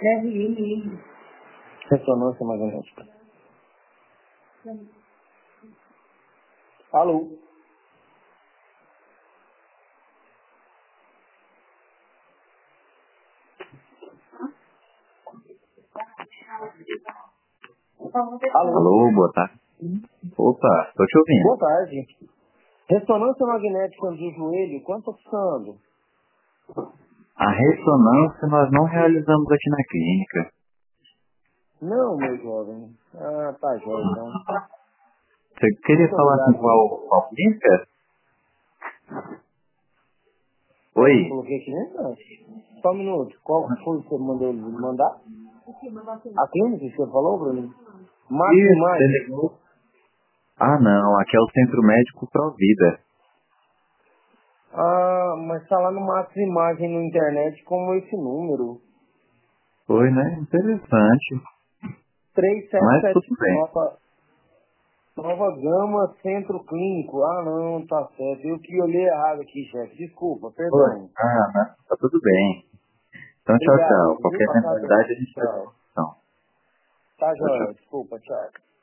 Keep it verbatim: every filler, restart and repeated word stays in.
Ressonância magnética. Alô? Alô? Alô, boa tarde. Opa, tô te ouvindo. Boa tarde. Ressonância magnética do joelho, quanto tá custando? A ressonância nós não realizamos aqui na clínica. Não, meu jovem. Ah, tá jóia, então. Você queria Muito falar com obrigado. qual, qual clínica? Peraí, eu Oi? coloquei aqui mensagem. Só um minuto. Qual foi que você mandou ele mandar? A clínica que você falou, Bruno? Max Isso, você Imagem. ligou. Ah, não, aqui é o Centro Médico Provida. Ah, mas tá lá no Max Imagem na internet como esse número. Foi, né? Interessante. três sete Mas sete tudo bem. Nova, Nova Gama Centro Clínico. Ah, não, tá certo. Eu que olhei errado aqui, chefe. Desculpa, Foi? perdão. Ah, mas tá tudo bem. Então, tchau, Obrigado, tchau. viu? Qualquer Passar bem. eventualidade a gente faz a Tchau. discussão. Tá Tchau, tchau. joia. Desculpa, tchau.